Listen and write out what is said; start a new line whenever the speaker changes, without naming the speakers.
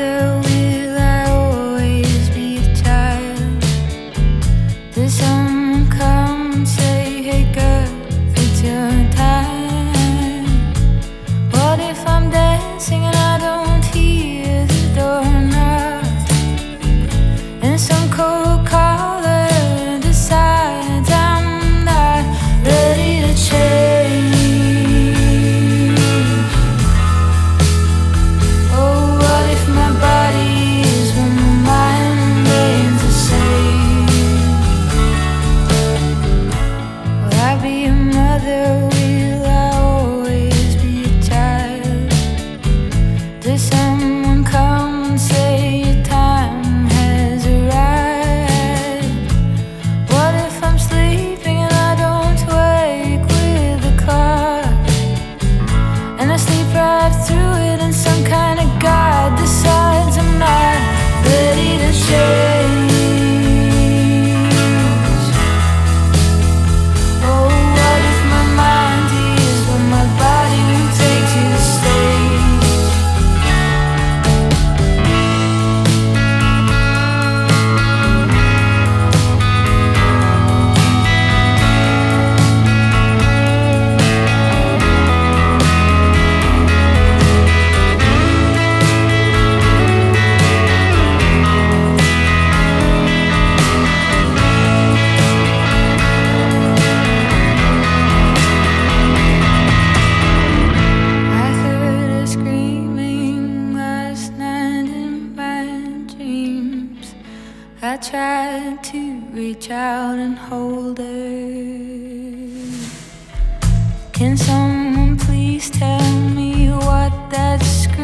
mother, will I always be a child? Does someone come and say, hey girl, it's your time? What if I'm dancing and I don't hear the door knock? And some cold caller decides I'm not ready to change. Will I always be a child? Does someone come and say your time has arrived? What if I'm sleeping and I don't wake with the clock? And I sleep right through it and some kind of God decides I'm not ready to change. I tried to reach out and hold her. Can someone please tell me what that scream